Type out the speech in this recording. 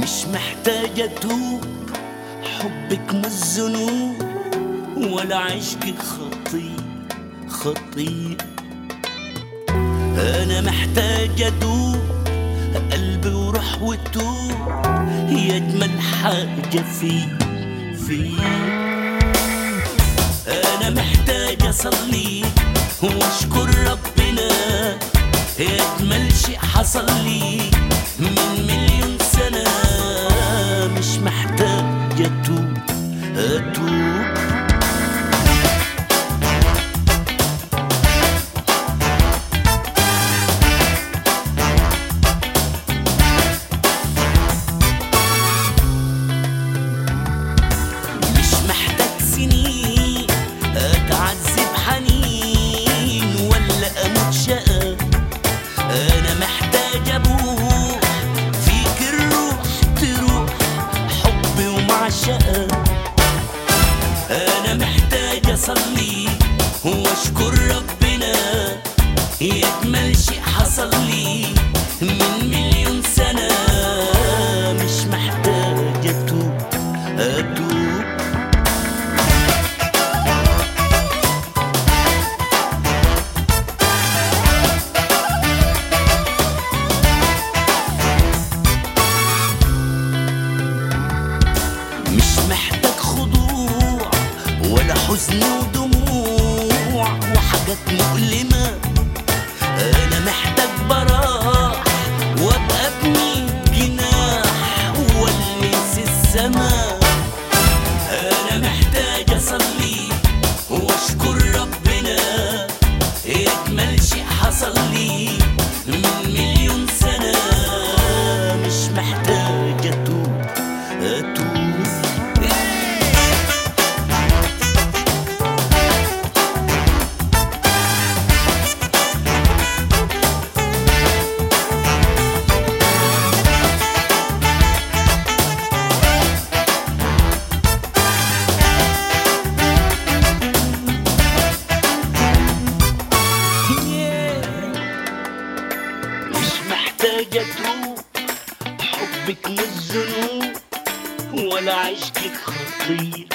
مش محتاجة أتوب، حبك مش ذنوب ولا عشقك خطيئة. أنا محتاج أدوب قلبي وروح وتوب، هي أجمل حاجة في أنا محتاج أصلي وأشكر ربنا، هي أجمل شيء حصل لي من مليون سنة. مش محتاج أتوب مش محتاج سنين أتعذب حنين ولا أموت شقى. أنا محتاج أبوح فيك الروح تروح حبي ومعشقة. أنا محتاج أصلي وأشكر ربنا، هي أجمل شيء حصل لي من مليون سنة. مش محتاج أتوب مش محتاج خضوع ولا حزن ودموع وحاجات مؤلمة. أنا محتاج براح وأبقى ابني جناح والمس السما. أنا محتاج أصلي وأشكر ربنا، هي أجمل شيء حصل لي من مليون سنة. مش محتاج أتوب مش محتاج أتوب، حبك مش ذنوب ولا عشقك خطيئة.